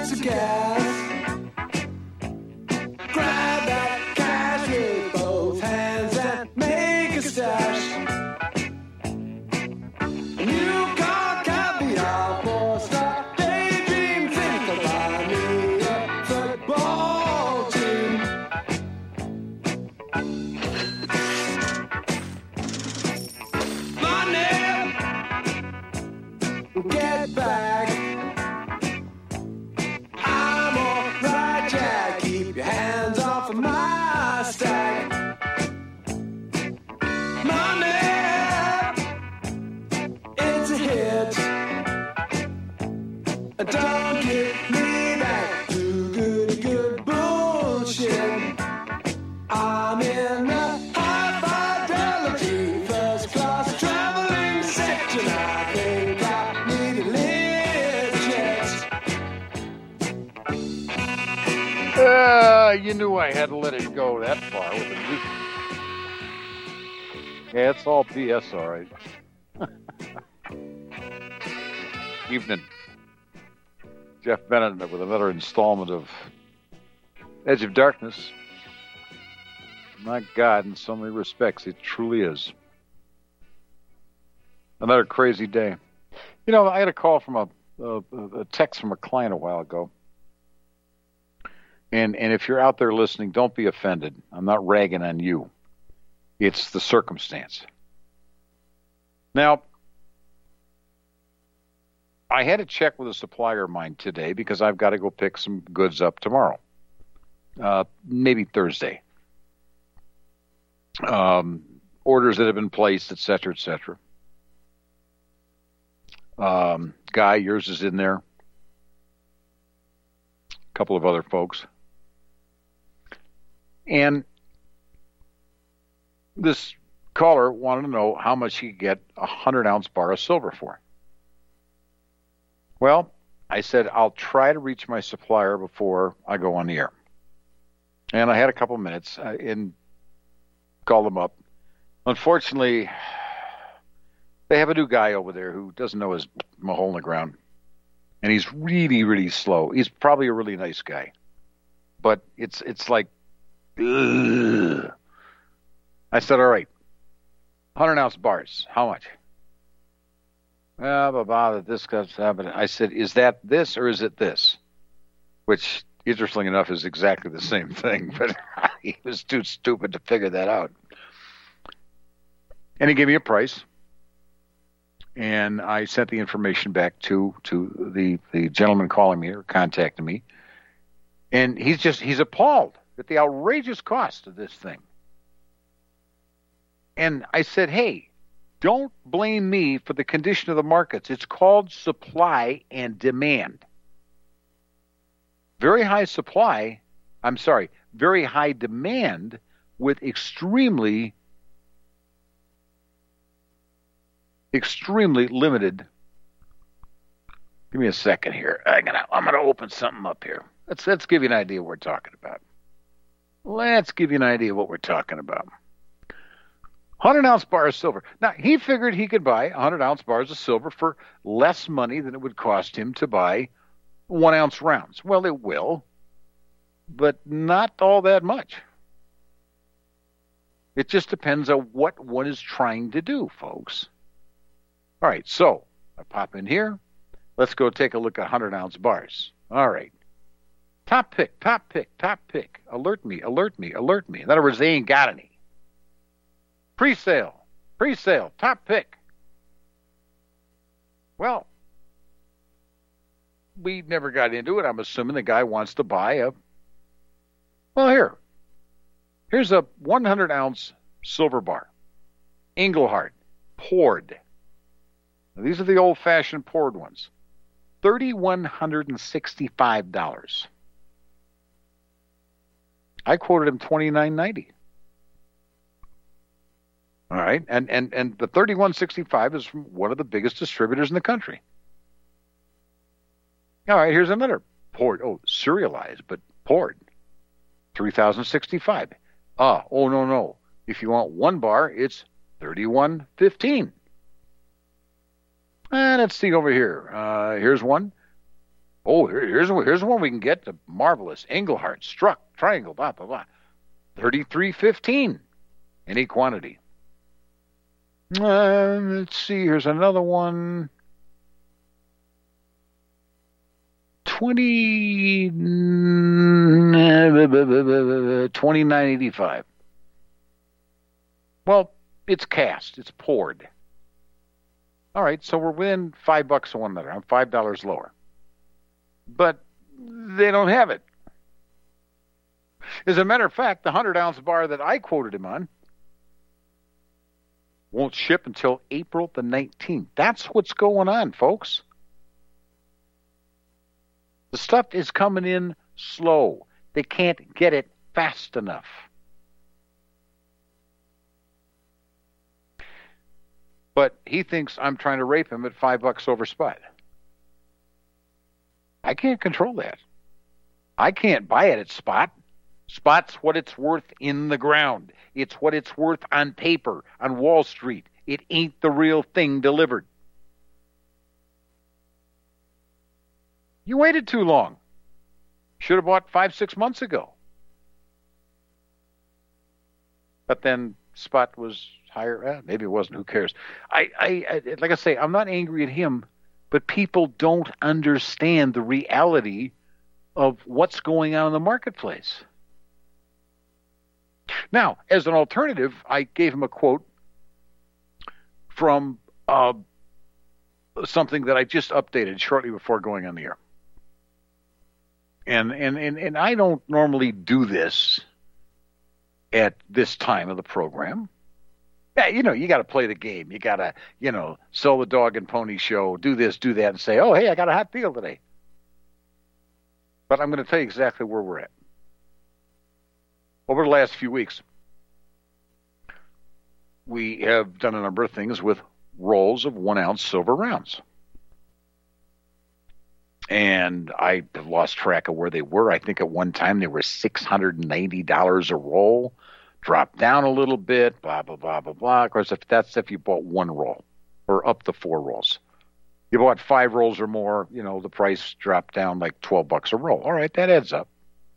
bits of gas. Grab that cash with both hands and make a stash. A new car, caviar, four-star daydream. Think of buying me a football team. Money, get back. I'm alright, Jack. Keep your hands off of my stack. Money, it's a hit. Don't give me that good bullshit. I'm in the high fidelity first class traveling section. I think I need a lift jet. You knew I had to let it go that far with the music. Yeah, it's all BS, all right. Evening. Jeff Bennett with another installment of Edge of Darkness. My God, in so many respects, it truly is. Another crazy day. You know, I had a call from a text from a client a while ago. And if you're out there listening, don't be offended. I'm not ragging on you. It's the circumstance. Now, I had to check with a supplier of mine today because I've got to go pick some goods up tomorrow. Maybe Thursday. Orders that have been placed, et cetera, et cetera. Guy, yours is in there. A couple of other folks. And this caller wanted to know how much he could get a 100-ounce bar of silver for. Well, I said, I'll try to reach my supplier before I go on the air. And I had a couple minutes and called them up. Unfortunately, they have a new guy over there who doesn't know his hole in the ground. And he's really, really slow. He's probably a really nice guy. But it's like, ugh. I said, all right, 100-ounce bars, how much? This guy's happening. I said, is that this or is it this? Which, interestingly enough, is exactly the same thing. But he was too stupid to figure that out. And he gave me a price. And I sent the information back to the gentleman calling me or contacting me. And he's appalled at the outrageous cost of this thing. And I said, hey, don't blame me for the condition of the markets. It's called supply and demand. Very high demand with extremely limited. Give me a second here. I'm gonna open something up here. Let's give you an idea of what we're talking about. Let's give you an idea of what we're talking about. 100-ounce bar of silver. Now, he figured he could buy 100-ounce bars of silver for less money than it would cost him to buy 1-ounce rounds. Well, it will, but not all that much. It just depends on what one is trying to do, folks. All right, so I pop in here. Let's go take a look at 100-ounce bars. All right. Top pick. Alert me. In other words, they ain't got any. Pre-sale, top pick. Well, we never got into it. I'm assuming the guy wants to buy here's a 100-ounce silver bar. Engelhard, poured. Now, these are the old-fashioned poured ones. $3,165. I quoted him $2,990. All right, and the 3165 is from one of the biggest distributors in the country. All right, here's another poured, serialized, but poured, 3065. No. If you want one bar, it's 3115. And let's see over here. Here's one, Oh, here's one we can get. The marvelous Engelhardt struck triangle, blah blah blah. 33.15, any quantity. Let's see. Here's another one. 29.85. Well, it's cast. It's poured. All right, so we're within $5 of one another. I'm $5 lower. But they don't have it. As a matter of fact, the 100-ounce bar that I quoted him on won't ship until April the 19th. That's what's going on, folks. The stuff is coming in slow. They can't get it fast enough. But he thinks I'm trying to rape him at $5 over spot. I can't control that. I can't buy it at spot. Spot's what it's worth in the ground. It's what it's worth on paper, on Wall Street. It ain't the real thing delivered. You waited too long. Should have bought 5-6 months ago. But then spot was higher. Maybe it wasn't. Who cares? I like I say, I'm not angry at him, but people don't understand the reality of what's going on in the marketplace. Now, as an alternative, I gave him a quote from something that I just updated shortly before going on the air. And I don't normally do this at this time of the program. Yeah, you got to play the game. You got to, sell the dog and pony show, do this, do that, and say, oh, hey, I got a hot deal today. But I'm going to tell you exactly where we're at. Over the last few weeks, we have done a number of things with rolls of 1-ounce silver rounds. And I have lost track of where they were. I think at one time they were $690 a roll, dropped down a little bit, blah, blah, blah, blah, blah. Of course, if you bought one roll or up to 4 rolls. You bought 5 rolls or more, the price dropped down like $12 a roll. All right, that adds up.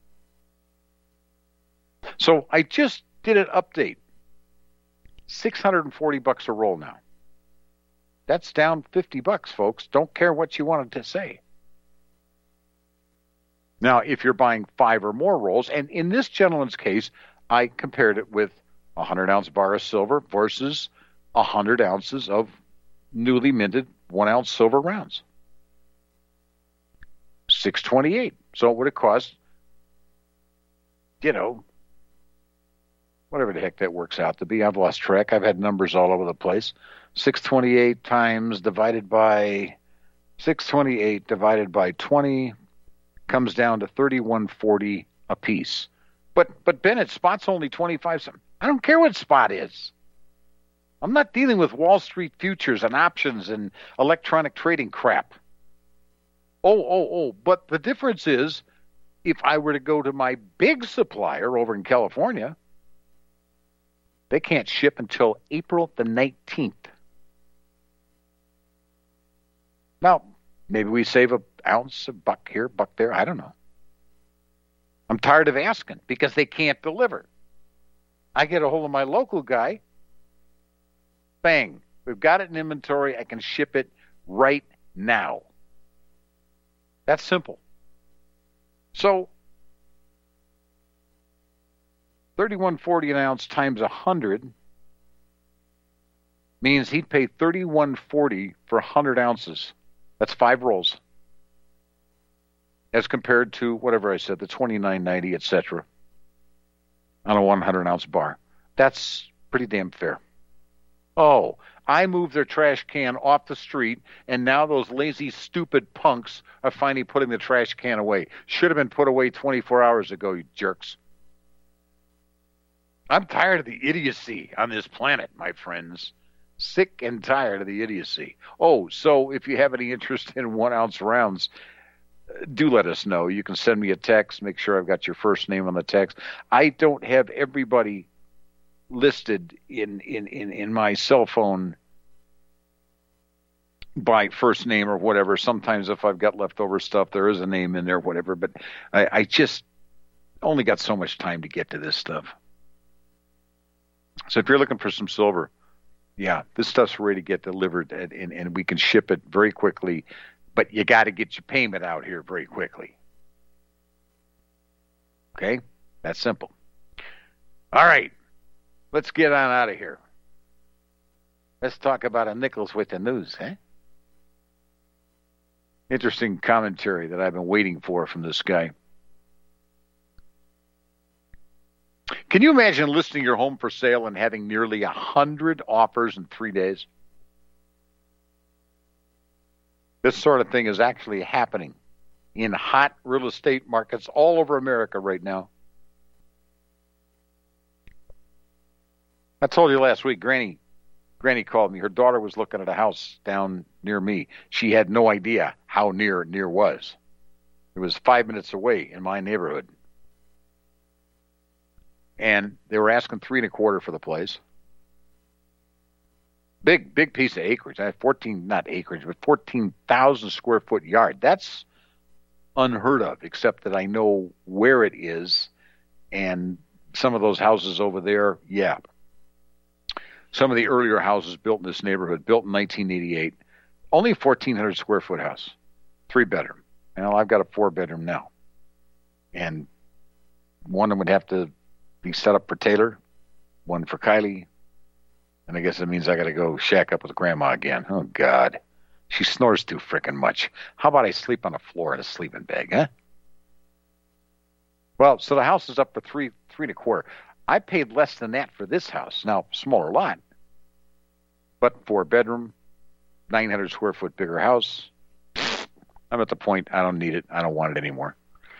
So I just did an update. $640 a roll now. That's down $50, folks. Don't care what you wanted to say. Now, if you're buying 5 or more rolls, and in this gentleman's case, I compared it with a 100-ounce bar of silver versus 100 ounces of newly minted 1-ounce silver rounds. $628. So it would have cost, whatever the heck that works out to be. I've lost track. I've had numbers all over the place. 628 times divided by 628 divided by 20 comes down to $31.40 a piece. But Bennett, spot's only 25 something. I don't care what spot is. I'm not dealing with Wall Street futures and options and electronic trading crap. But the difference is, if I were to go to my big supplier over in California, they can't ship until April the 19th. Now, maybe we save an ounce, $1 here, $1 there. I don't know. I'm tired of asking because they can't deliver. I get a hold of my local guy. Bang. We've got it in inventory. I can ship it right now. That's simple. So, $31.40 an ounce times 100 means he'd pay $31.40 for 100 ounces. That's 5 rolls. As compared to whatever I said, the $29.90, etc. on a 100-ounce bar. That's pretty damn fair. Oh, I moved their trash can off the street, and now those lazy, stupid punks are finally putting the trash can away. Should have been put away 24 hours ago, you jerks. I'm tired of the idiocy on this planet, my friends. Sick and tired of the idiocy. Oh, so if you have any interest in 1-ounce rounds, do let us know. You can send me a text. Make sure I've got your first name on the text. I don't have everybody listed in my cell phone by first name or whatever. Sometimes if I've got leftover stuff, there is a name in there, whatever. But I just only got so much time to get to this stuff. So if you're looking for some silver, yeah, this stuff's ready to get delivered, and we can ship it very quickly. But you got to get your payment out here very quickly. Okay? That's simple. All right. Let's get on out of here. Let's talk about a Nichols with the news, eh? Interesting commentary that I've been waiting for from this guy. Can you imagine listing your home for sale and having nearly 100 offers in 3 days? This sort of thing is actually happening in hot real estate markets all over America right now. I told you last week, Granny called me. Her daughter was looking at a house down near me. She had no idea how near was. It was 5 minutes away in my neighborhood. And they were asking 3.25 for the place. Big piece of acreage. I had 14,000 square foot yard. That's unheard of, except that I know where it is. And some of those houses over there, yeah. Some of the earlier houses built in this neighborhood, built in 1988, only a 1,400 square foot house, 3-bedroom. Well, I've got a 4-bedroom now. And one of them would have to be set up for Taylor, one for Kylie. And I guess it means I got to go shack up with Grandma again. Oh, God. She snores too frickin' much. How about I sleep on the floor in a sleeping bag, huh? Well, so the house is up for 3.25. I paid less than that for this house. Now, smaller lot, but 4-bedroom, 900 square foot bigger house. I'm at the point I don't need it. I don't want it anymore.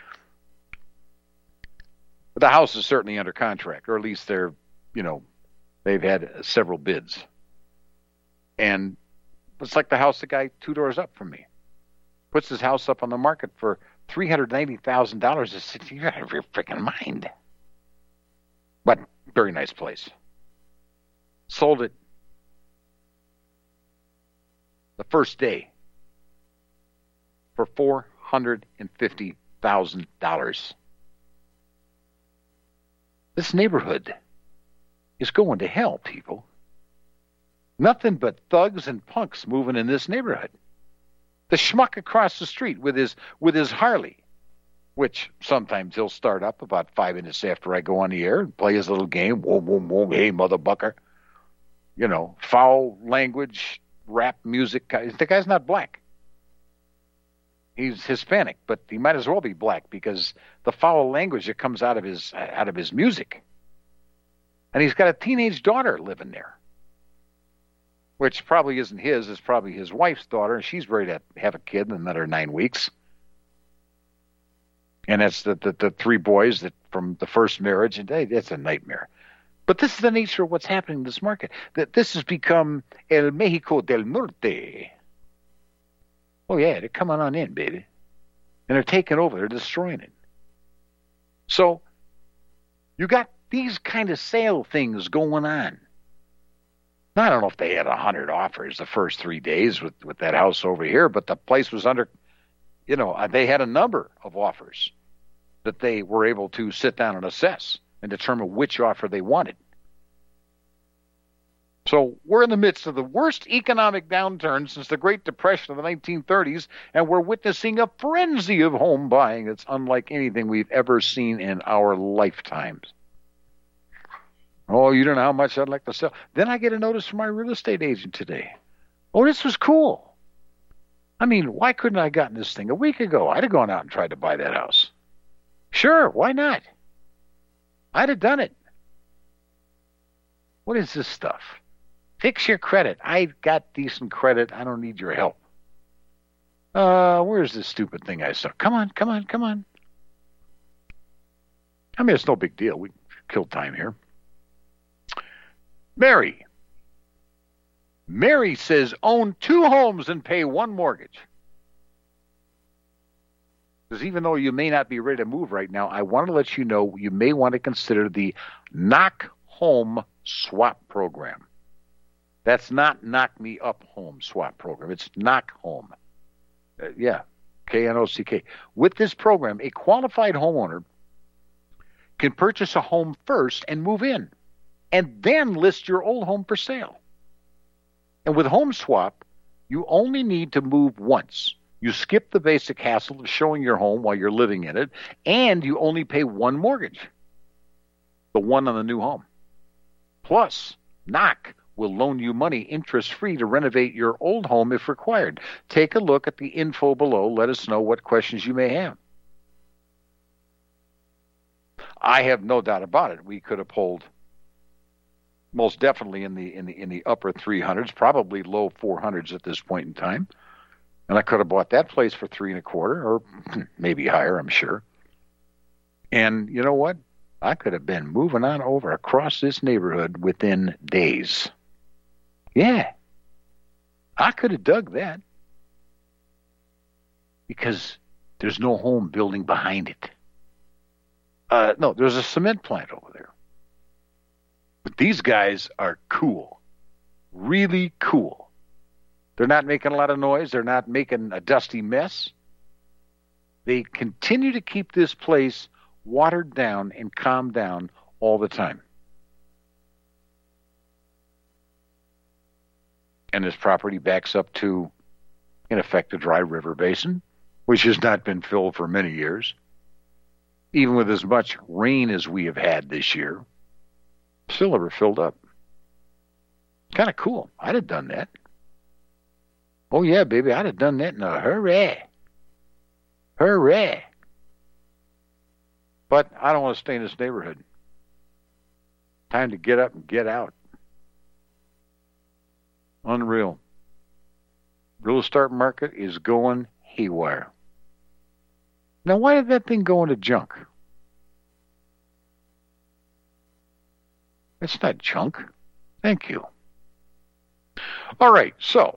But the house is certainly under contract, or at least they've had several bids. And it's like the house the guy 2 doors up from me puts his house up on the market for $390,000. I said, you're out of your freaking mind. But very nice place. Sold it the first day for $450,000. This neighborhood is going to hell, people. Nothing but thugs and punks moving in this neighborhood. The schmuck across the street with his Harley, which sometimes he'll start up about 5 minutes after I go on the air and play his little game. Whoa, whoa, whoa, hey, motherfucker. Foul language, rap music. The guy's not black. He's Hispanic, but he might as well be black because the foul language that comes out of his music. And he's got a teenage daughter living there, which probably isn't his. It's probably his wife's daughter, and she's ready to have a kid in another 9 weeks. And that's the 3 boys that from the first marriage, and hey, that's a nightmare. But this is the nature of what's happening in this market. That this has become El Mexico del Norte. Oh yeah, they're coming on in, baby. And they're taking over, they're destroying it. So you got these kind of sale things going on. Now, I don't know if they had 100 offers the first 3 days with that house over here, but the place was under, they had a number of offers that they were able to sit down and assess and determine which offer they wanted. So we're in the midst of the worst economic downturn since the Great Depression of the 1930s, and we're witnessing a frenzy of home buying that's unlike anything we've ever seen in our lifetimes. Oh, you don't know how much I'd like to sell. Then I get a notice from my real estate agent today. Oh, this was cool. I mean, why couldn't I have gotten this thing a week ago? I'd have gone out and tried to buy that house. Sure, why not? I'd have done it. What is this stuff? Fix your credit. I've got decent credit. I don't need your help. Where's this stupid thing I saw? Come on. I mean, it's no big deal. We killed time here. Mary says own 2 homes and pay 1 mortgage. Because even though you may not be ready to move right now, I want to let you know you may want to consider the Knock Home Swap program. That's not Knock Me Up Home swap program. It's Knock Home. Yeah, Knock. With this program, a qualified homeowner can purchase a home first and move in, and then list your old home for sale. And with Home Swap, you only need to move once. You skip the basic hassle of showing your home while you're living in it, and you only pay one mortgage, the one on the new home. Plus, Knock will loan you money interest-free to renovate your old home if required. Take a look at the info below. Let us know what questions you may have. I have no doubt about it. We could have pulled most definitely in the upper 300s, probably low 400s at this point in time. And I could have bought that place for 3 1/4, or maybe higher, I'm sure. And you know what? I could have been moving on over across this neighborhood within days. Yeah, I could have dug that because there's no home building behind it. No, there's a cement plant over there. But these guys are cool, really cool. They're not making a lot of noise. They're not making a dusty mess. They continue to keep this place watered down and calmed down all the time. And this property backs up to, in effect, a dry river basin, which has not been filled for many years. Even with as much rain as we have had this year, still never filled up. Kind of cool. I'd have done that. Oh, yeah, baby, I'd have done that in a hurry. Hurry. But I don't want to stay in this neighborhood. Time to get up and get out. Unreal. Real estate market is going haywire. Now, why did that thing go into junk? It's not junk. Thank you. All right, so,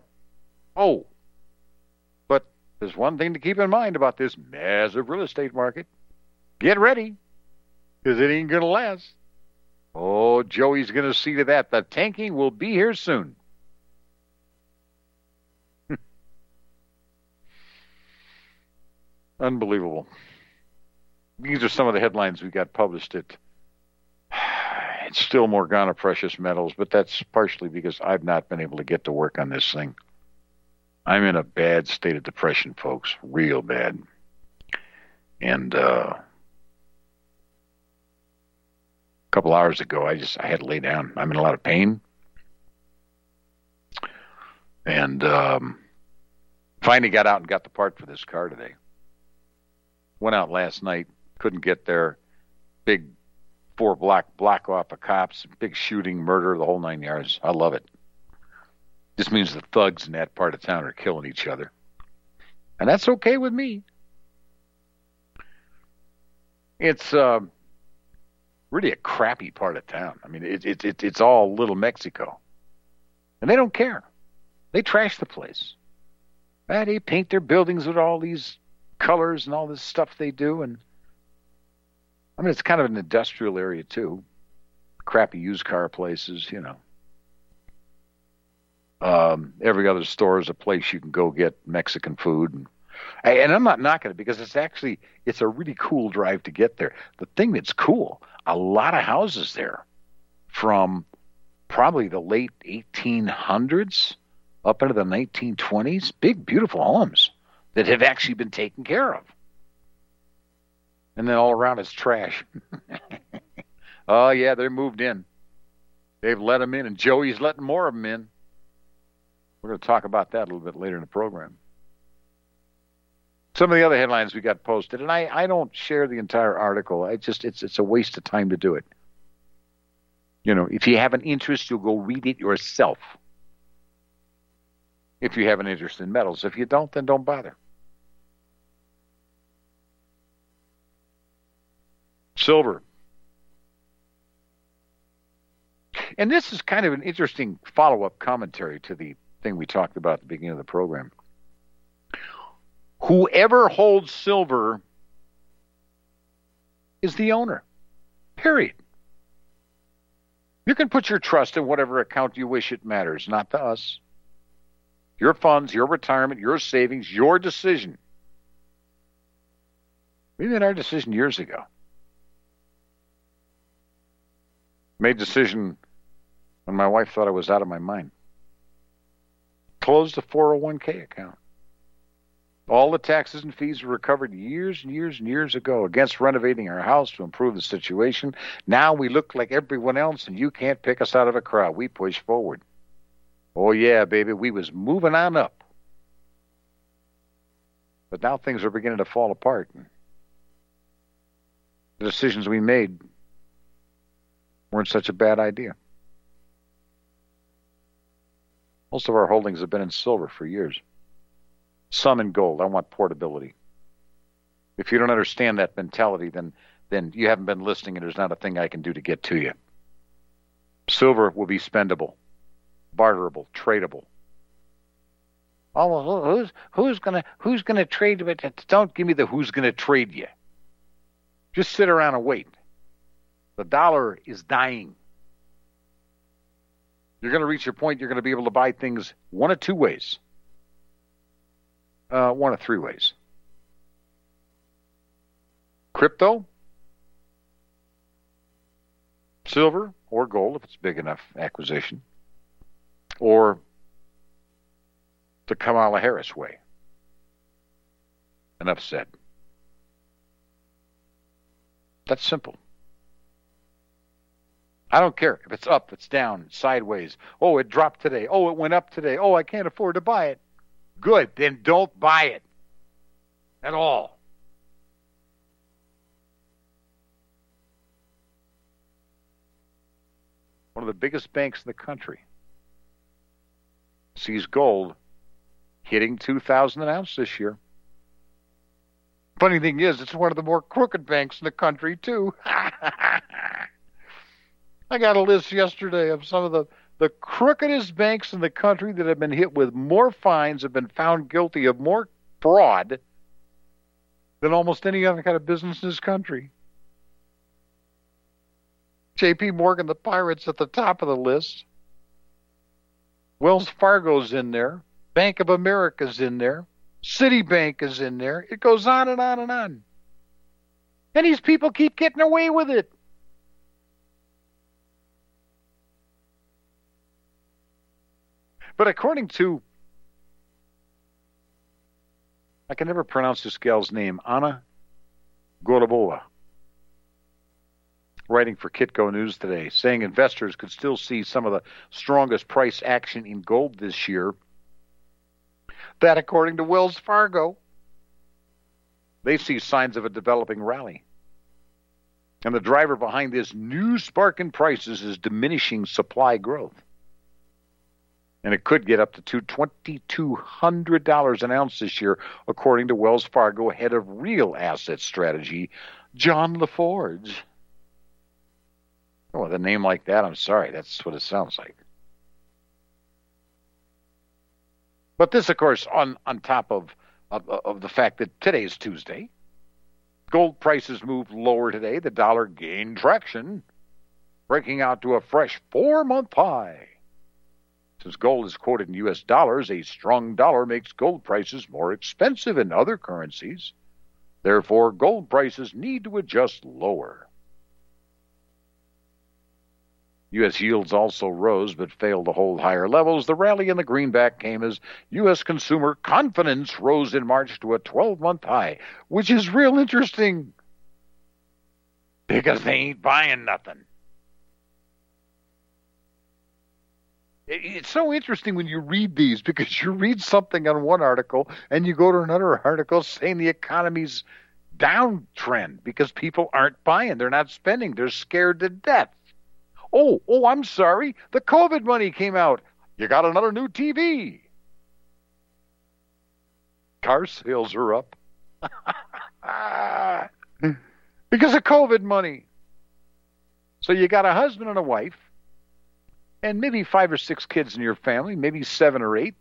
but there's one thing to keep in mind about this massive real estate market. Get ready, because it ain't going to last. Oh, Joey's going to see to that. The tanking will be here soon. Unbelievable. These are some of the headlines we got published at It's Still Morgana Precious Metals, but that's partially because I've not been able to get to work on this thing. I'm in a bad state of depression, folks, real bad. And a couple hours ago, I had to lay down. I'm in a lot of pain. And finally got out and got the part for this car today. Went out last night, couldn't get there. Big 4-block off of cops, big shooting, murder, the whole 9 yards. I love it. This means the thugs in that part of town are killing each other. And that's okay with me. It's really a crappy part of town. I mean, it's all Little Mexico. And they don't care. They trash the place. They paint their buildings with all these colors and all this stuff they do. And I mean, it's kind of an industrial area, too. Crappy used car places, you know. Every other store is a place you can go get Mexican food. And I'm not knocking it because it's a really cool drive to get there. The thing that's cool, a lot of houses there from probably the late 1800s up into the 1920s. Big, beautiful homes that have actually been taken care of. And then all around is trash. Oh, yeah, they're moved in. They've let them in, and Joey's letting more of them in. We're going to talk about that a little bit later in the program. Some of the other headlines we got posted, and I don't share the entire article. It's a waste of time to do it. You know, if you have an interest, you'll go read it yourself. If you have an interest in metals. If you don't, then don't bother. Silver. And this is kind of an interesting follow-up commentary to the thing we talked about at the beginning of the program. Whoever holds silver is the owner. Period. You can put your trust in whatever account you wish. It matters, not to us. Your funds, your retirement, your savings, your decision. We made our decision years ago. Made a decision when my wife thought I was out of my mind. Closed a 401k account. All the taxes and fees were recovered years and years and years ago against renovating our house to improve the situation. Now we look like everyone else, and you can't pick us out of a crowd. We push forward. Oh, yeah, baby, we was moving on up. But now things are beginning to fall apart. The decisions we made weren't such a bad idea. Most of our holdings have been in silver for years. Some in gold. I want portability. If you don't understand that mentality, then you haven't been listening, and there's not a thing I can do to get to you. Silver will be spendable, barterable, tradable. Oh, well, who's gonna trade with it? Don't give me the who's gonna trade you. Just sit around and wait. The dollar is dying. You're going to reach a point you're going to be able to buy things one of two ways. One of three ways. Crypto, silver, or gold, if it's a big enough acquisition, or the Kamala Harris way. Enough said. That's simple. I don't care if it's up, it's down, it's sideways. Oh, it dropped today. Oh, it went up today. Oh, I can't afford to buy it. Good, then don't buy it at all. One of the biggest banks in the country sees gold hitting $2,000 an ounce this year. Funny thing is, it's one of the more crooked banks in the country, too. I got a list yesterday of some of the crookedest banks in the country that have been hit with more fines, have been found guilty of more fraud than almost any other kind of business in this country. J.P. Morgan, the Pirates, at the top of the list. Wells Fargo's in there. Bank of America's in there. Citibank is in there. It goes on and on and on. And these people keep getting away with it. But according to, I can never pronounce this gal's name, Anna Golubova, writing for Kitco News today, saying investors could still see some of the strongest price action in gold this year. That, according to Wells Fargo, they see signs of a developing rally. And the driver behind this new spark in prices is diminishing supply growth. And it could get up to $2,200 an ounce this year, according to Wells Fargo head of real asset strategy, John LaForge. Oh, with a name like that, I'm sorry, that's what it sounds like. But this, of course, on top of the fact that today is Tuesday. Gold prices moved lower today. The dollar gained traction, breaking out to a fresh 4-month high. Since gold is quoted in U.S. dollars, a strong dollar makes gold prices more expensive in other currencies. Therefore, gold prices need to adjust lower. U.S. yields also rose but failed to hold higher levels. The rally in the greenback came as U.S. consumer confidence rose in March to a 12-month high, which is real interesting because they ain't buying nothing. It's so interesting when you read these because you read something on one article and you go to another article saying the economy's downtrend because people aren't buying. They're not spending. They're scared to death. Oh, I'm sorry. The COVID money came out. You got another new TV. Car sales are up. Because of COVID money. So you got a husband and a wife, and maybe 5 or 6 kids in your family, maybe 7 or 8.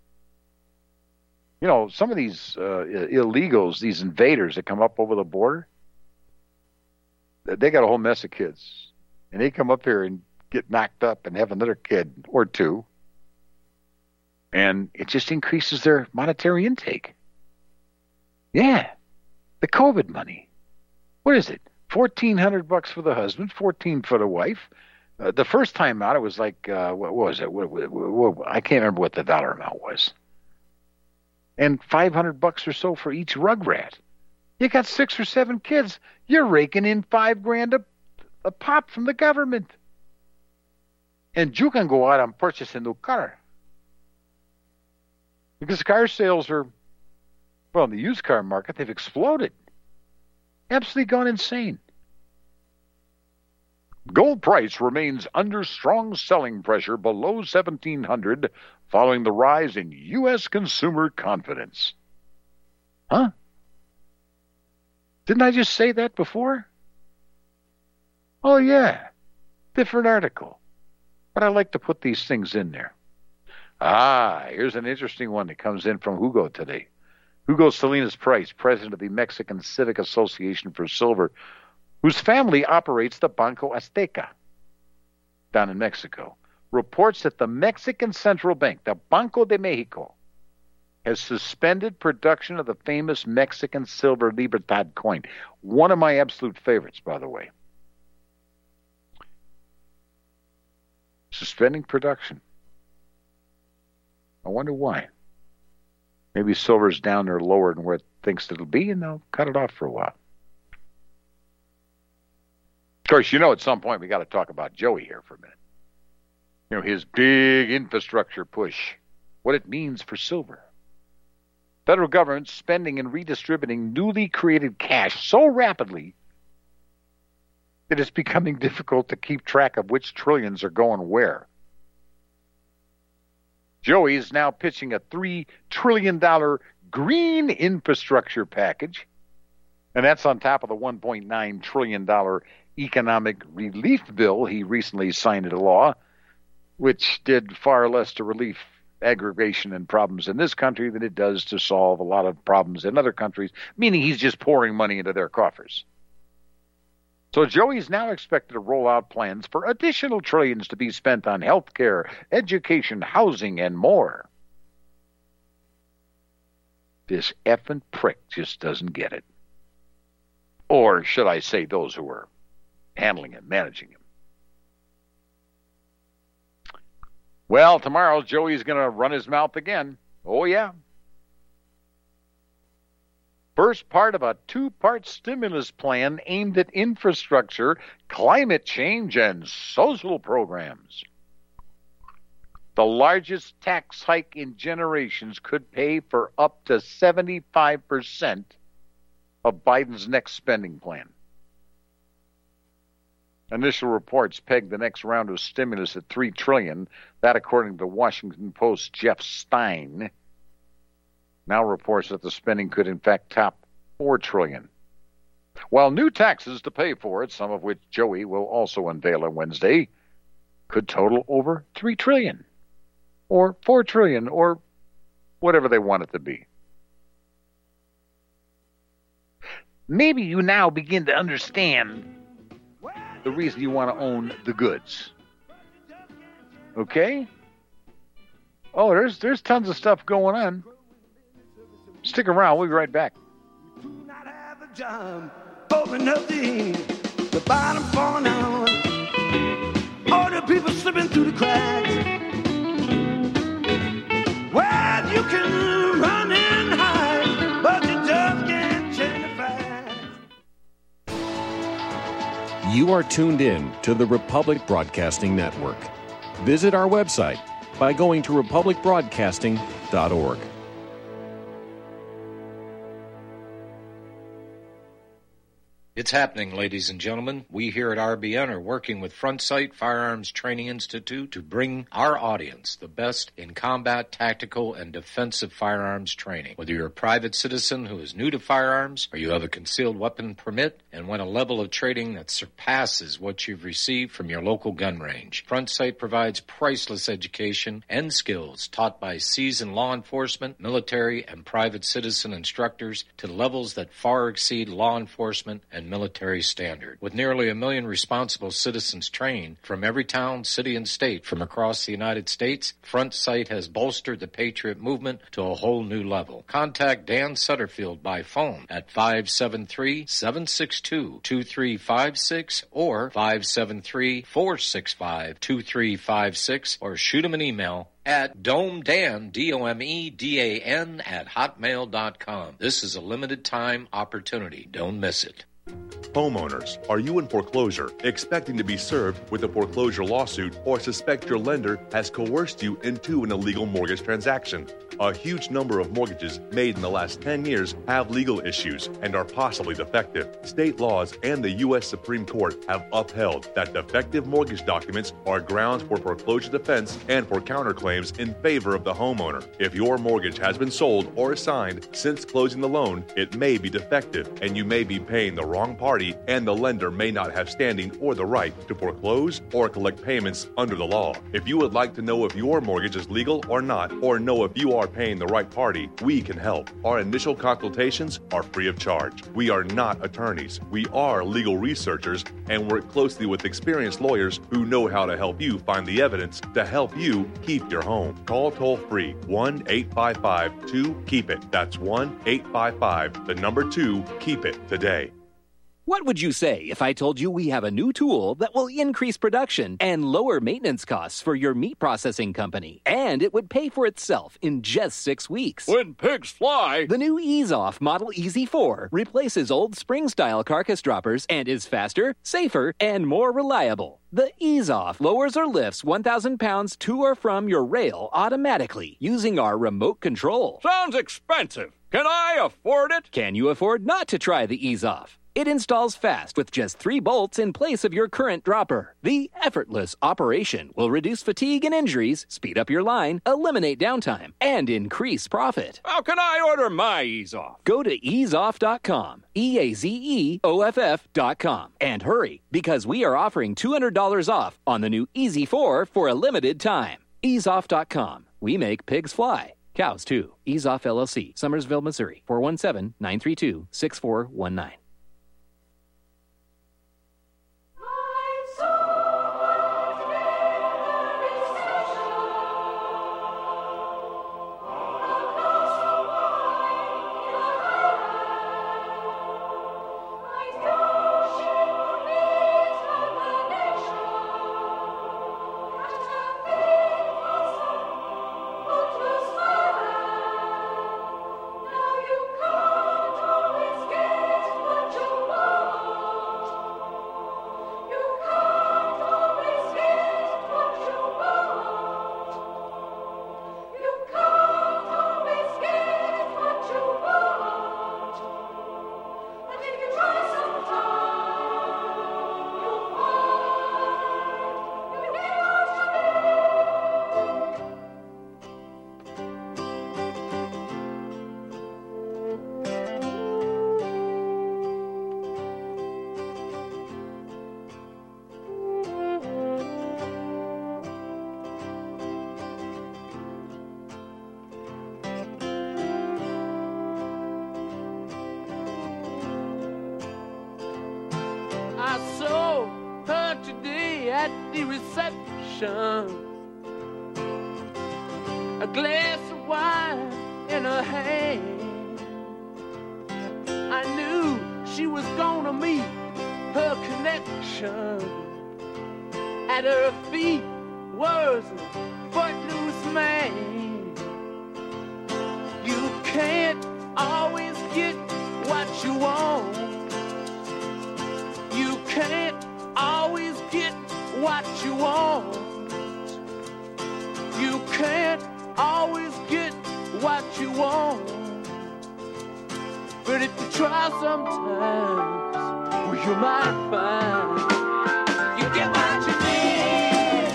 You know, some of these illegals, these invaders that come up over the border, they got a whole mess of kids. And they come up here and get knocked up and have another kid or two. And it just increases their monetary intake. Yeah. The COVID money. What is it? $1,400 for the husband, $1,400 for the wife. The first time out, it was like, what was it? I can't remember what the dollar amount was. And $500 or so for each rugrat. You got 6 or 7 kids. You're raking in $5,000 a pop from the government. And you can go out and purchase a new car. Because car sales are, well, in the used car market, they've exploded. Absolutely gone insane. Gold price remains under strong selling pressure below 1,700 following the rise in U.S. consumer confidence. Huh? Didn't I just say that before? Oh, yeah. Different article. But I like to put these things in there. Here's an interesting one that comes in from Hugo today. Hugo Salinas Price, president of the Mexican Civic Association for Silver, whose family operates the Banco Azteca down in Mexico, reports that the Mexican Central Bank, the Banco de Mexico, has suspended production of the famous Mexican silver Libertad coin. One of my absolute favorites, by the way. Suspending production. I wonder why. Maybe silver's down there lower than where it thinks it'll be, and they'll cut it off for a while. Of course, at some point we got to talk about Joey here for a minute. His big infrastructure push, what it means for silver. Federal government spending and redistributing newly created cash so rapidly that it's becoming difficult to keep track of which trillions are going where. Joey is now pitching a $3 trillion green infrastructure package, and that's on top of the $1.9 trillion economic relief bill he recently signed into law, which did far less to relieve aggravation and problems in this country than it does to solve a lot of problems in other countries, meaning he's just pouring money into their coffers. So Joey's now expected to roll out plans for additional trillions to be spent on healthcare, education, housing, and more. This effing prick just doesn't get it. Or should I say those who are handling him, managing him. Well, tomorrow Joey's going to run his mouth again. Oh, yeah. First part of a 2-part stimulus plan aimed at infrastructure, climate change, and social programs. The largest tax hike in generations could pay for up to 75% of Biden's next spending plan. Initial reports peg the next round of stimulus at $3 trillion, that according to the Washington Post's Jeff Stein. Now reports that the spending could in fact top $4 trillion. While new taxes to pay for it, some of which Joey will also unveil on Wednesday, could total over $3 trillion or $4 trillion or whatever they want it to be. Maybe you now begin to understand the reason you want to own the goods. Okay? Oh, there's tons of stuff going on. Stick around. We'll be right back. Do not have a job, open up the bottom falling out. All the people slipping through the cracks. Well, you can run and hide, but you just can't change the facts. You are tuned in to the Republic Broadcasting Network. Visit our website by going to republicbroadcasting.org. It's happening, ladies and gentlemen. We here at RBN are working with Front Sight Firearms Training Institute to bring our audience the best in combat, tactical, and defensive firearms training. Whether you're a private citizen who is new to firearms, or you have a concealed weapon permit and want a level of training that surpasses what you've received from your local gun range, Front Sight provides priceless education and skills taught by seasoned law enforcement, military, and private citizen instructors to levels that far exceed law enforcement and and military standard. With nearly 1 million responsible citizens trained from every town, city, and state from across the United States, Front Sight has bolstered the Patriot movement to a whole new level. Contact Dan Sutterfield by phone at 573-762-2356 or 573-465-2356 or shoot him an email at domedan, DOMEDAN, at hotmail.com. This is a limited time opportunity. Don't miss it. Homeowners, are you in foreclosure, expecting to be served with a foreclosure lawsuit, or suspect your lender has coerced you into an illegal mortgage transaction? A huge number of mortgages made in the last 10 years have legal issues and are possibly defective. State laws and the U.S. Supreme Court have upheld that defective mortgage documents are grounds for foreclosure defense and for counterclaims in favor of the homeowner. If your mortgage has been sold or assigned since closing the loan, it may be defective and you may be paying the wrong party, and the lender may not have standing or the right to foreclose or collect payments under the law. If you would like to know if your mortgage is legal or not, or know if you are paying the right party, we can help. Our initial consultations are free of charge. We are not attorneys. We are legal researchers and work closely with experienced lawyers who know how to help you find the evidence to help you keep your home. Call toll-free 1-855-2-KEEP-IT. That's 1-855-2-KEEP-IT today. What would you say if I told you we have a new tool that will increase production and lower maintenance costs for your meat processing company? And it would pay for itself in just 6 weeks. When pigs fly! The new EaseOff Model Easy 4 replaces old spring-style carcass droppers and is faster, safer, and more reliable. The EaseOff lowers or lifts 1,000 pounds to or from your rail automatically using our remote control. Sounds expensive. Can I afford it? Can you afford not to try the EaseOff? It installs fast with just 3 bolts in place of your current dropper. The effortless operation will reduce fatigue and injuries, speed up your line, eliminate downtime, and increase profit. How can I order my EaseOff? Go to easeoff.com, EAZEOFF.com, and hurry, because we are offering $200 off on the new Easy 4 for a limited time. Easeoff.com. We make pigs fly. Cows, too. EaseOff LLC, Summersville, Missouri, 417-932-6419. I saw her today at the reception, a glass of wine in her hand. I knew she was gonna meet her connection. At her feet was a footloose man. You can't always get what you want. You can't always get what you want. You can't always get what you want. But if you try sometimes, well, you might find you get what you need.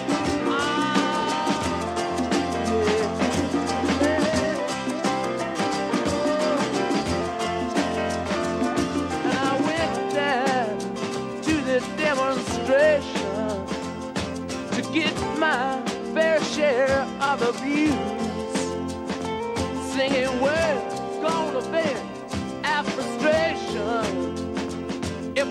And I went down to the demonstration to get my fair share of abuse, singing words gonna vent our frustration. If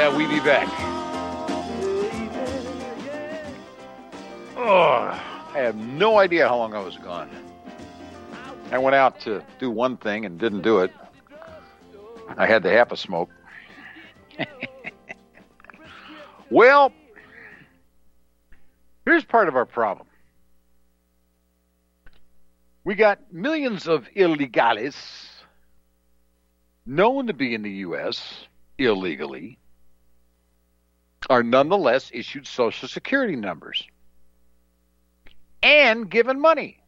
we be back. Oh, I have no idea how long I was gone. I went out to do one thing and didn't do it. I had the half a smoke. Well, here's part of our problem. We got millions of illegales known to be in the U.S. illegally, are nonetheless issued Social Security numbers and given money.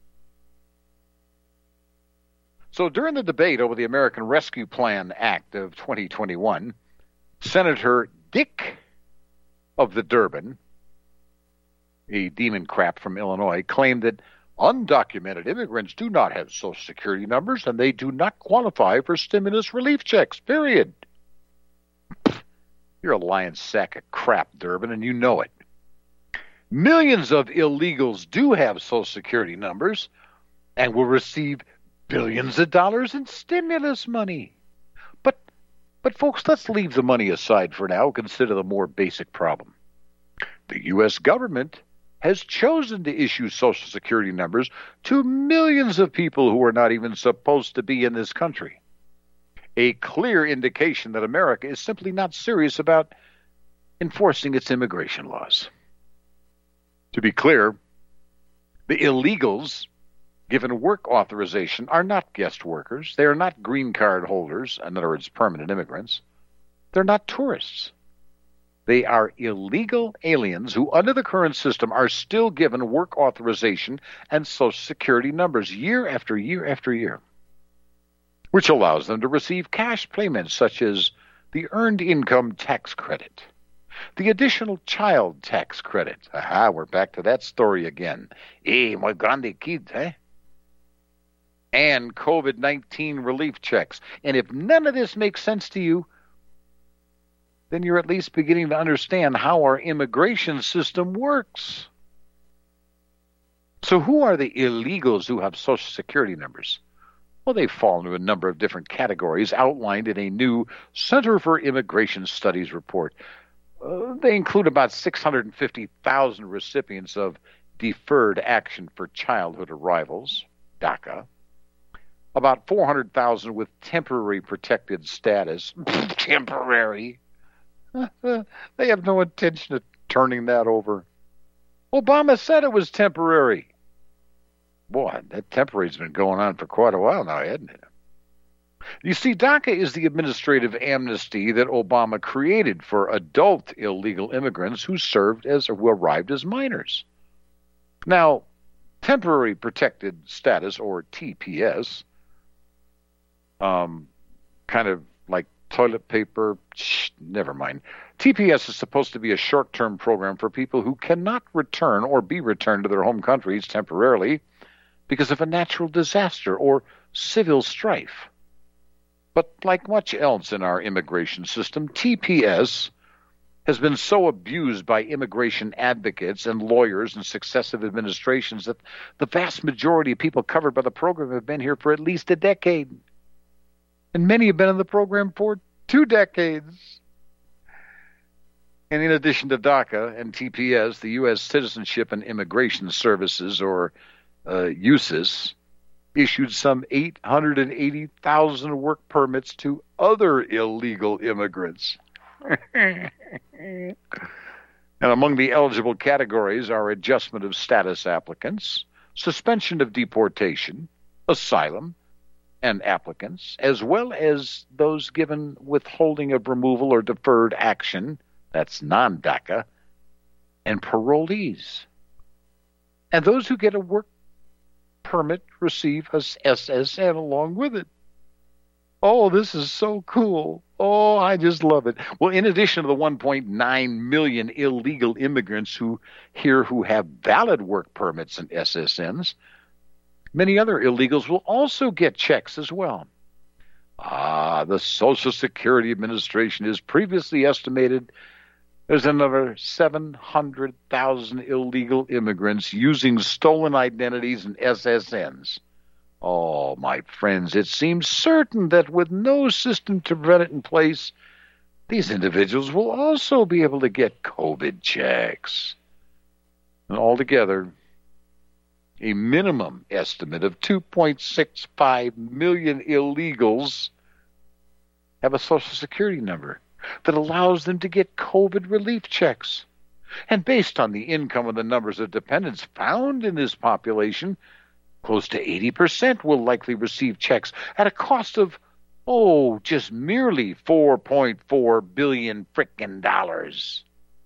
So during the debate over the American Rescue Plan Act of 2021, Senator Dick of the Durbin, a demon crap from Illinois, claimed that undocumented immigrants do not have Social Security numbers and they do not qualify for stimulus relief checks, period. You're a lying sack of crap, Durbin, and you know it. Millions of illegals do have Social Security numbers and will receive billions of dollars in stimulus money. But folks, let's leave the money aside for now. Consider the more basic problem. The U.S. government has chosen to issue Social Security numbers to millions of people who are not even supposed to be in this country. A clear indication that America is simply not serious about enforcing its immigration laws. To be clear, the illegals given work authorization are not guest workers. They are not green card holders, in other words, permanent immigrants. They're not tourists. They are illegal aliens who, under the current system, are still given work authorization and Social Security numbers year after year after year, which allows them to receive cash payments such as the Earned Income Tax Credit, the Additional Child Tax Credit. Aha, we're back to that story again. Hey, my grande kid, eh? And COVID-19 relief checks. And if none of this makes sense to you, then you're at least beginning to understand how our immigration system works. So who are the illegals who have Social Security numbers? Well, they fall into a number of different categories outlined in a new Center for Immigration Studies report. They include about 650,000 recipients of Deferred Action for Childhood Arrivals, DACA, about 400,000 with temporary protected status. Temporary. They have no intention of turning that over. Obama said it was temporary. Boy, that temporary's been going on for quite a while now, hasn't it? You see, DACA is the administrative amnesty that Obama created for adult illegal immigrants who arrived as minors. Now, temporary protected status, or TPS, kind of like toilet paper, never mind. TPS is supposed to be a short-term program for people who cannot return or be returned to their home countries temporarily because of a natural disaster or civil strife. But like much else in our immigration system, TPS has been so abused by immigration advocates and lawyers and successive administrations that the vast majority of people covered by the program have been here for at least a decade. And many have been in the program for 2 decades. And in addition to DACA and TPS, the U.S. Citizenship and Immigration Services, or USIS, issued some 880,000 work permits to other illegal immigrants. And among the eligible categories are adjustment of status applicants, suspension of deportation, asylum, and applicants, as well as those given withholding of removal or deferred action, that's non-DACA, and parolees. And those who get a work permit receive a SSN along with it. Oh, this is so cool. Oh, I just love it. Well, in addition to the 1.9 million illegal immigrants who have valid work permits and SSNs, many other illegals will also get checks as well. The Social Security Administration has previously estimated there's another 700,000 illegal immigrants using stolen identities and SSNs. Oh, my friends, it seems certain that with no system to prevent it in place, these individuals will also be able to get COVID checks. And altogether, a minimum estimate of 2.65 million illegals have a Social Security number that allows them to get COVID relief checks. And based on the income and the numbers of dependents found in this population, close to 80% will likely receive checks at a cost of, just merely $4.4 billion frickin' dollars.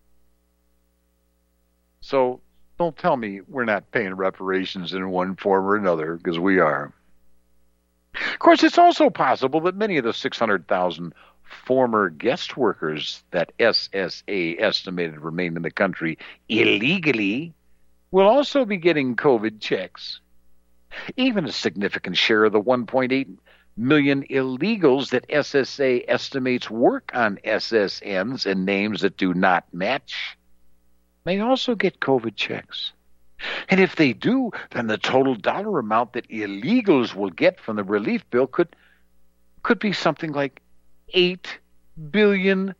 So don't tell me we're not paying reparations in one form or another, because we are. Of course, it's also possible that many of the 600,000 former guest workers that SSA estimated remain in the country illegally will also be getting COVID checks. Even a significant share of the 1.8 million illegals that SSA estimates work on SSNs and names that do not match may also get COVID checks. And if they do, then the total dollar amount that illegals will get from the relief bill could be something like $8 billion.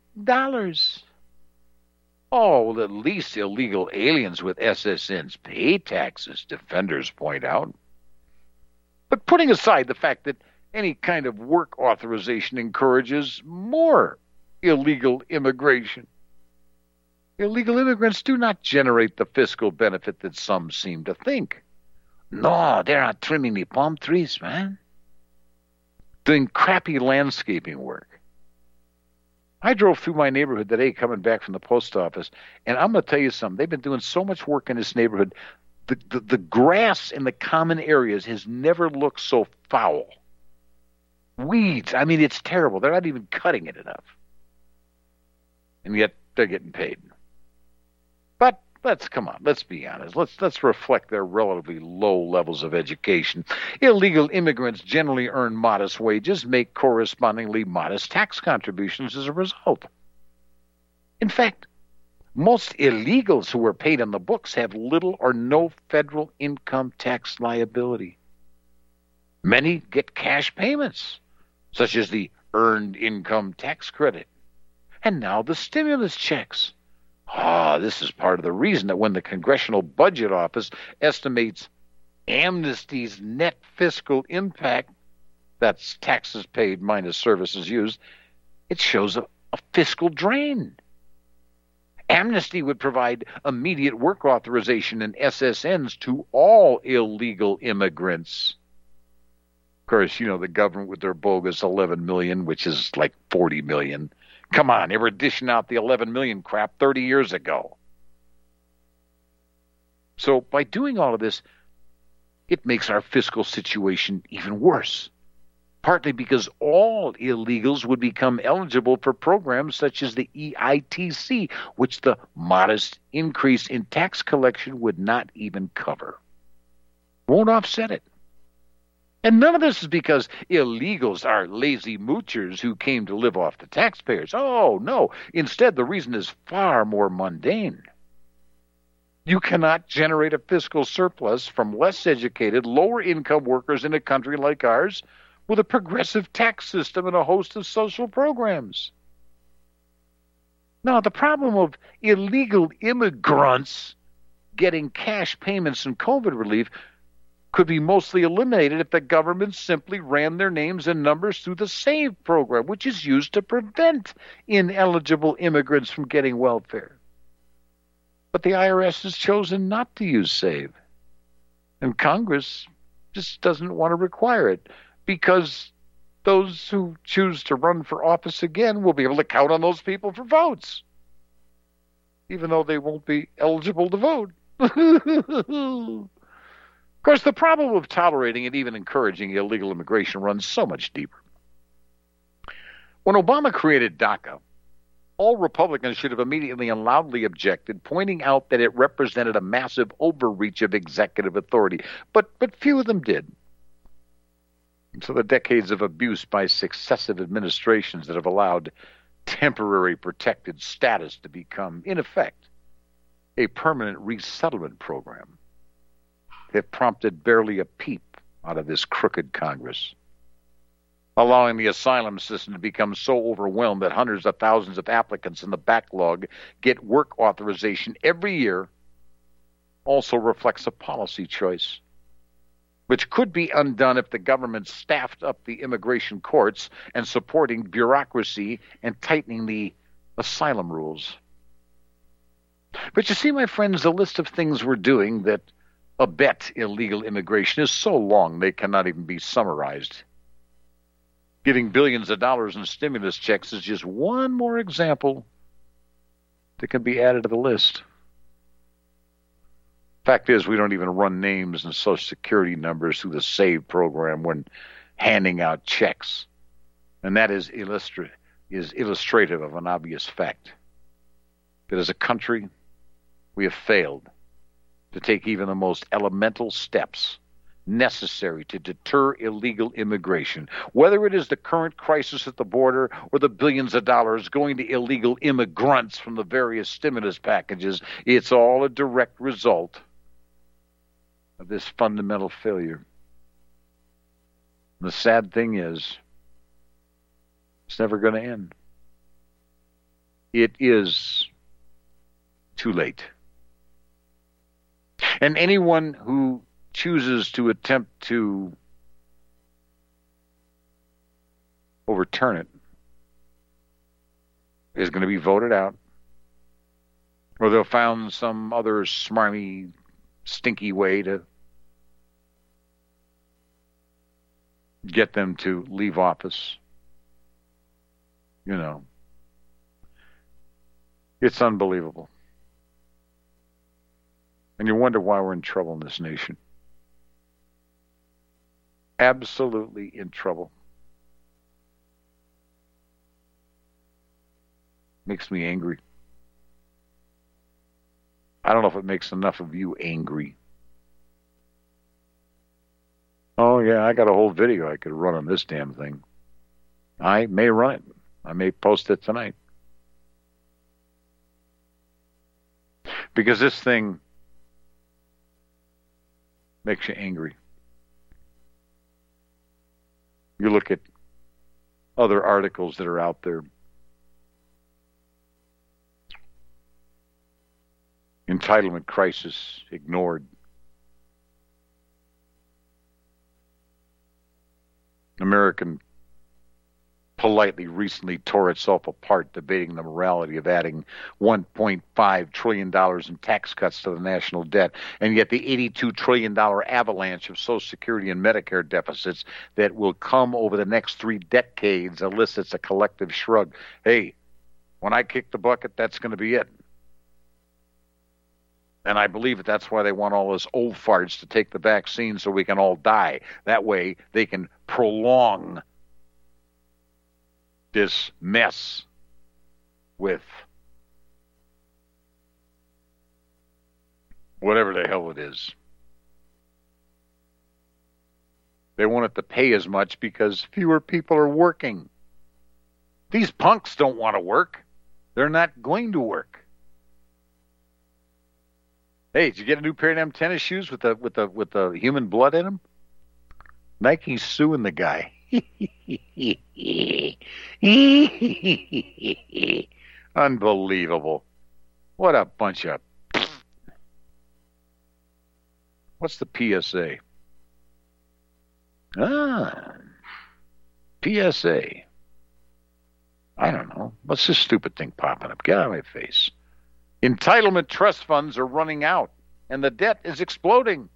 Well, at least illegal aliens with SSNs pay taxes, defenders point out. But putting aside the fact that any kind of work authorization encourages more illegal immigration, illegal immigrants do not generate the fiscal benefit that some seem to think. No, they're not trimming the palm trees, man. Doing crappy landscaping work. I drove through my neighborhood today coming back from the post office, and I'm going to tell you something. They've been doing so much work in this neighborhood. The grass in the common areas has never looked so foul. Weeds, I mean, it's terrible. They're not even cutting it enough. And yet they're getting paid. But let's be honest. Let's reflect their relatively low levels of education. Illegal immigrants generally earn modest wages, make correspondingly modest tax contributions as a result. In fact, most illegals who are paid on the books have little or no federal income tax liability. Many get cash payments, such as the Earned Income Tax Credit, and now the stimulus checks. This is part of the reason that when the Congressional Budget Office estimates amnesty's net fiscal impact, that's taxes paid minus services used, it shows a fiscal drain. Amnesty would provide immediate work authorization and SSNs to all illegal immigrants. Of course, the government with their bogus 11 million, which is like 40 million. Come on, they were dishing out the 11 million crap 30 years ago. So by doing all of this, it makes our fiscal situation even worse. Partly because all illegals would become eligible for programs such as the EITC, which the modest increase in tax collection would not even cover. Won't offset it. And none of this is because illegals are lazy moochers who came to live off the taxpayers. Oh, no. Instead, the reason is far more mundane. You cannot generate a fiscal surplus from less educated, lower-income workers in a country like ours with a progressive tax system and a host of social programs. Now, the problem of illegal immigrants getting cash payments and COVID relief could be mostly eliminated if the government simply ran their names and numbers through the SAVE program, which is used to prevent ineligible immigrants from getting welfare. But the IRS has chosen not to use SAVE. And Congress just doesn't want to require it because those who choose to run for office again will be able to count on those people for votes, even though they won't be eligible to vote. Of course, the problem of tolerating and even encouraging illegal immigration runs so much deeper. When Obama created DACA, all Republicans should have immediately and loudly objected, pointing out that it represented a massive overreach of executive authority. But few of them did. And so the decades of abuse by successive administrations that have allowed temporary protected status to become, in effect, a permanent resettlement program have prompted barely a peep out of this crooked Congress. allowing the asylum system to become so overwhelmed that hundreds of thousands of applicants in the backlog get work authorization every year, also reflects a policy choice, which could be undone if the government staffed up the immigration courts and supporting bureaucracy and tightening the asylum rules. But you see, my friends, the list of things we're doing that abet illegal immigration is so long they cannot even be summarized. Giving billions of dollars in stimulus checks is just one more example that can be added to the list. Fact is, we don't even run names and Social Security numbers through the SAVE program when handing out checks. And that is illustrative of an obvious fact, that as a country, we have failed to take even the most elemental steps necessary to deter illegal immigration, whether it is the current crisis at the border or the billions of dollars going to illegal immigrants from the various stimulus packages. It's all a direct result of this fundamental failure. And the sad thing is, it's never going to end. It is too late. And anyone who chooses to attempt to overturn it is going to be voted out, or they'll find some other smarmy, stinky way to get them to leave office. You know, it's unbelievable. And you wonder why we're in trouble in this nation. Absolutely in trouble. Makes me angry. I don't know if it makes enough of you angry. Oh, yeah, I got a whole video I could run on this damn thing. I may run it. I may post it tonight. Because this thing makes you angry. You look at other articles that are out there. Entitlement crisis ignored. American politely recently tore itself apart debating the morality of adding $1.5 trillion in tax cuts to the national debt, and yet the $82 trillion avalanche of Social Security and Medicare deficits that will come over the next 3 decades elicits a collective shrug. Hey, when I kick the bucket, that's going to be it. And I believe that's why they want all those old farts to take the vaccine so we can all die. That way they can prolong this mess with whatever the hell it is. They want it to pay as much because fewer people are working. These punks don't want to work. They're not going to work. Hey, did you get a new pair of them tennis shoes with the human blood in them? Nike's suing the guy. Unbelievable. What a bunch of... What's the PSA? PSA. I don't know. What's this stupid thing popping up? Get out of my face. Entitlement trust funds are running out, and the debt is exploding.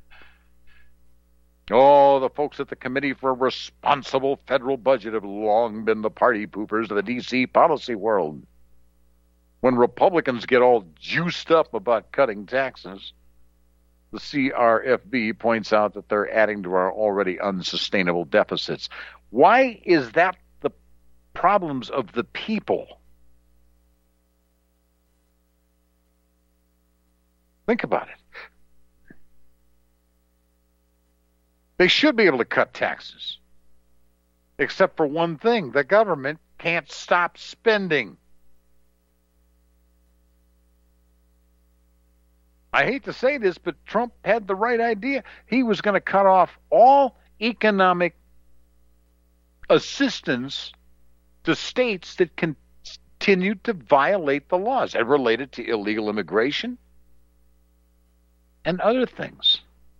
Oh, the folks at the Committee for a Responsible Federal Budget have long been the party poopers of the D.C. policy world. When Republicans get all juiced up about cutting taxes, the CRFB points out that they're adding to our already unsustainable deficits. Why is that the problems of the people? Think about it. They should be able to cut taxes. Except for one thing, the government can't stop spending. I hate to say this, but Trump had the right idea. He was going to cut off all economic assistance to states that continue to violate the laws and related to illegal immigration and other things.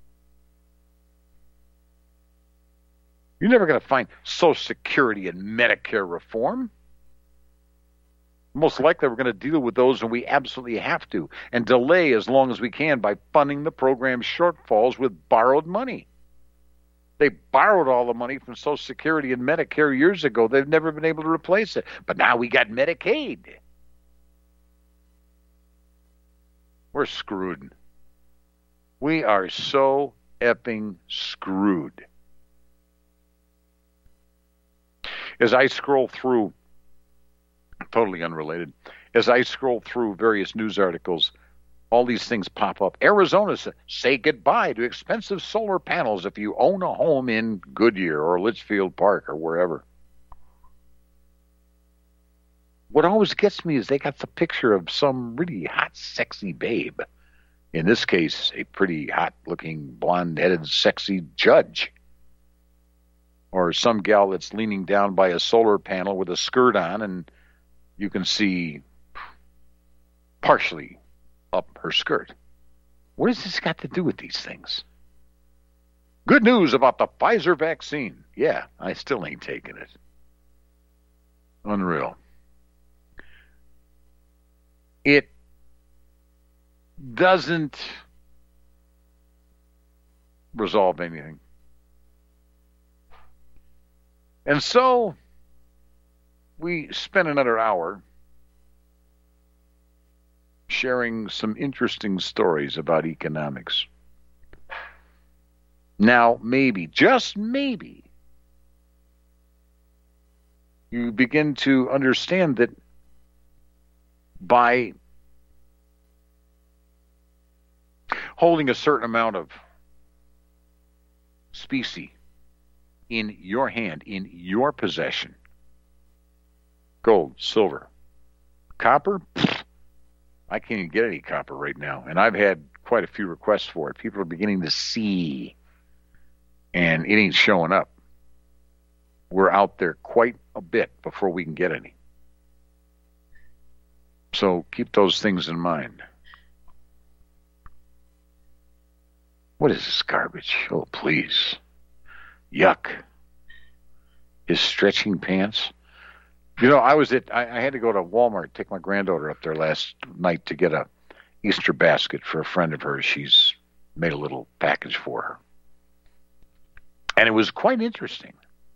You're never going to find Social Security and Medicare reform. Most likely we're going to deal with those when we absolutely have to and delay as long as we can by funding the program's shortfalls with borrowed money. They borrowed all the money from Social Security and Medicare years ago. They've never been able to replace it. But now we got Medicaid. We're screwed. We are so effing screwed. As I scroll through, totally unrelated, as I scroll through various news articles, all these things pop up. Arizona says, say goodbye to expensive solar panels if you own a home in Goodyear or Litchfield Park or wherever. What always gets me is they got the picture of some really hot, sexy babe. In this case, a pretty hot-looking, blonde-headed, sexy judge. Or some gal that's leaning down by a solar panel with a skirt on, and you can see partially up her skirt. What has this got to do with these things? Good news about the Pfizer vaccine. Yeah, I still ain't taking it. Unreal. It doesn't resolve anything. And so we spent another hour sharing some interesting stories about economics. Now, maybe, just maybe, you begin to understand that by holding a certain amount of specie in your hand, in your possession, gold, silver, copper, I can't even get any copper right now. And I've had quite a few requests for it. People are beginning to see, and it ain't showing up. We're out there quite a bit before we can get any. So keep those things in mind. What is this garbage? Oh, please. Yuck. His stretching pants. You know, I had to go to Walmart, take my granddaughter up there last night to get a Easter basket for a friend of hers. She's made a little package for her. And it was quite interesting.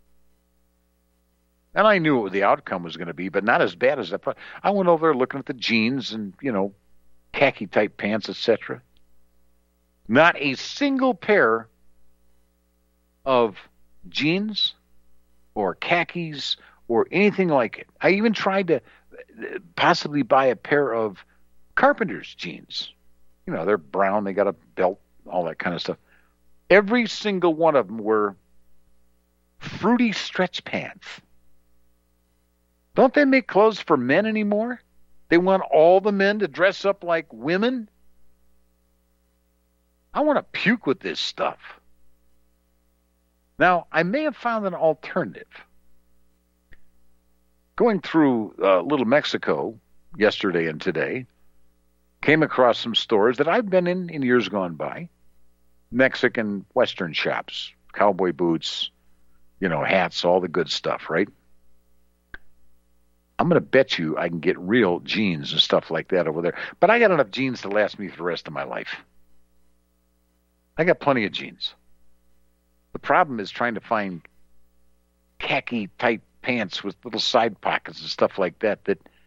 And I knew what the outcome was going to be, but not as bad as I thought. I went over there looking at the jeans and, khaki-type pants, etc. Not a single pair of jeans or khakis or anything like it. I even tried to possibly buy a pair of carpenter's jeans. They're brown, they got a belt, all that kind of stuff. Every single one of them were fruity stretch pants. Don't they make clothes for men anymore? They want all the men to dress up like women? I want to puke with this stuff. Now, I may have found an alternative. Going through Little Mexico yesterday and today, came across some stores that I've been in years gone by. Mexican Western shops, cowboy boots, hats, all the good stuff, right? I'm going to bet you I can get real jeans and stuff like that over there. But I got enough jeans to last me for the rest of my life. I got plenty of jeans. The problem is trying to find khaki-type pants with little side pockets and stuff like that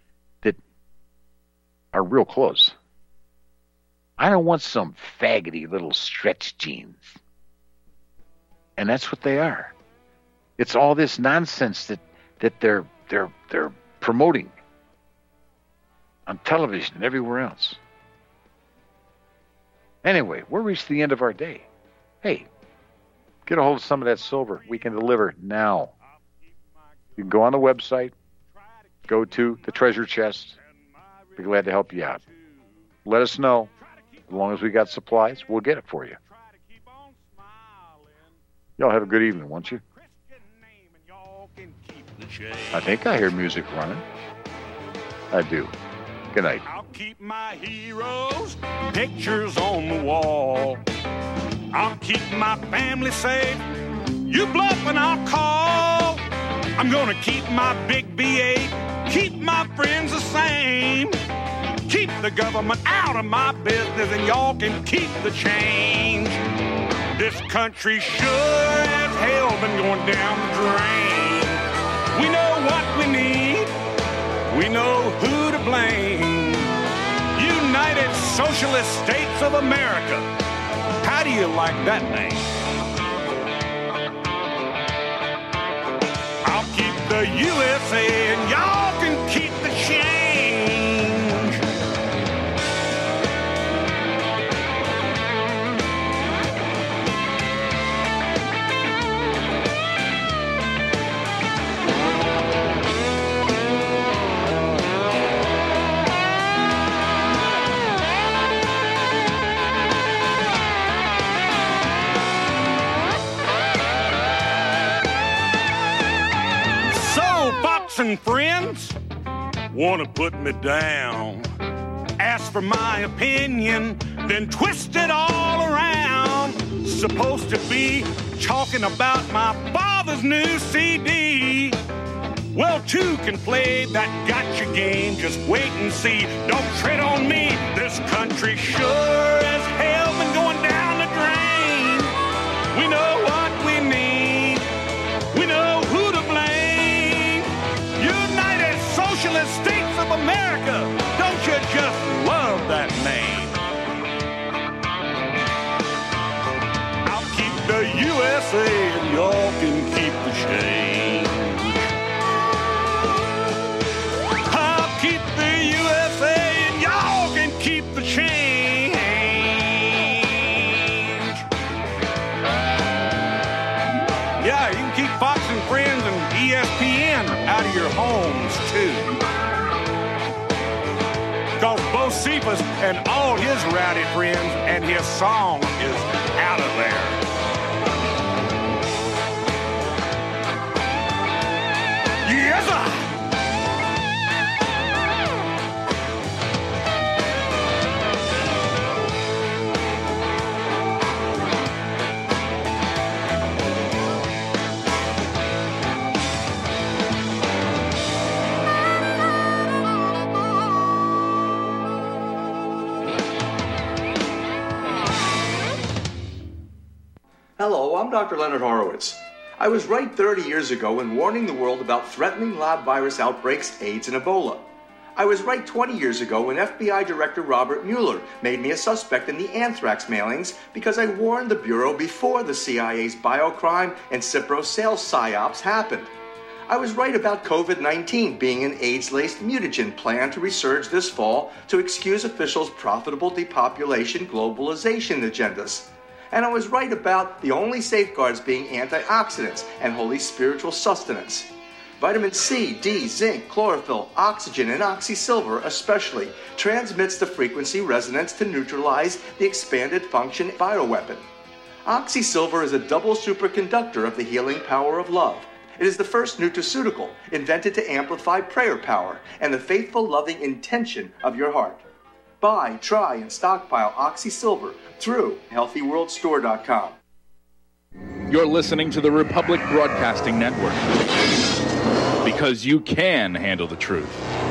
are real clothes. I don't want some faggoty little stretch jeans. And that's what they are. It's all this nonsense that they're promoting on television and everywhere else. Anyway, we're reached the end of our day. Hey, get a hold of some of that silver. We can deliver now. You can go on the website, go to the treasure chest. Be glad to help you out. Let us know. As long as we got supplies, we'll get it for you. Y'all have a good evening, won't you? I think I hear music running. I do. Good night. I'll keep my heroes' pictures on the wall. I'll keep my family safe. You bluff and I'll call. I'm gonna keep my big B8, keep my friends the same. Keep the government out of my business and y'all can keep the change. This country sure as hell been going down the drain. We know what we need. We know who to blame. United Socialist States of America. How do you like that name? I'll keep the USA and y'all can keep the change. And friends want to put me down, ask for my opinion, then twist it all around. Supposed to be talking about my father's new CD. Well, two can play that gotcha game. Just wait and see. Don't tread on me. This country sure as hell been going down the drain. We know what we need. We know who to blame. United Socialist States of America. Don't you just love that name? I'll keep the USA and y'all can keep the change. I'll keep the USA and y'all can keep the change. Yeah, you can keep Fox and Friends and ESPN out of your homes, too. Because Bo Cephas and all his rowdy friends and his song is out of there. Yes, sir! Hello, I'm Dr. Leonard Horowitz. I was right 30 years ago in warning the world about threatening lab virus outbreaks, AIDS, and Ebola. I was right 20 years ago when FBI Director Robert Mueller made me a suspect in the anthrax mailings because I warned the Bureau before the CIA's biocrime and Cipro sales psyops happened. I was right about COVID-19 being an AIDS-laced mutagen planned to resurge this fall to excuse officials' profitable depopulation globalization agendas. And I was right about the only safeguards being antioxidants and holy spiritual sustenance. Vitamin C, D, zinc, chlorophyll, oxygen, and oxysilver especially transmits the frequency resonance to neutralize the expanded function bioweapon. Oxysilver is a double superconductor of the healing power of love. It is the first nutraceutical invented to amplify prayer power and the faithful, loving intention of your heart. Buy, try, and stockpile Oxysilver through HealthyWorldStore.com. You're listening to the Republic Broadcasting Network. Because you can handle the truth.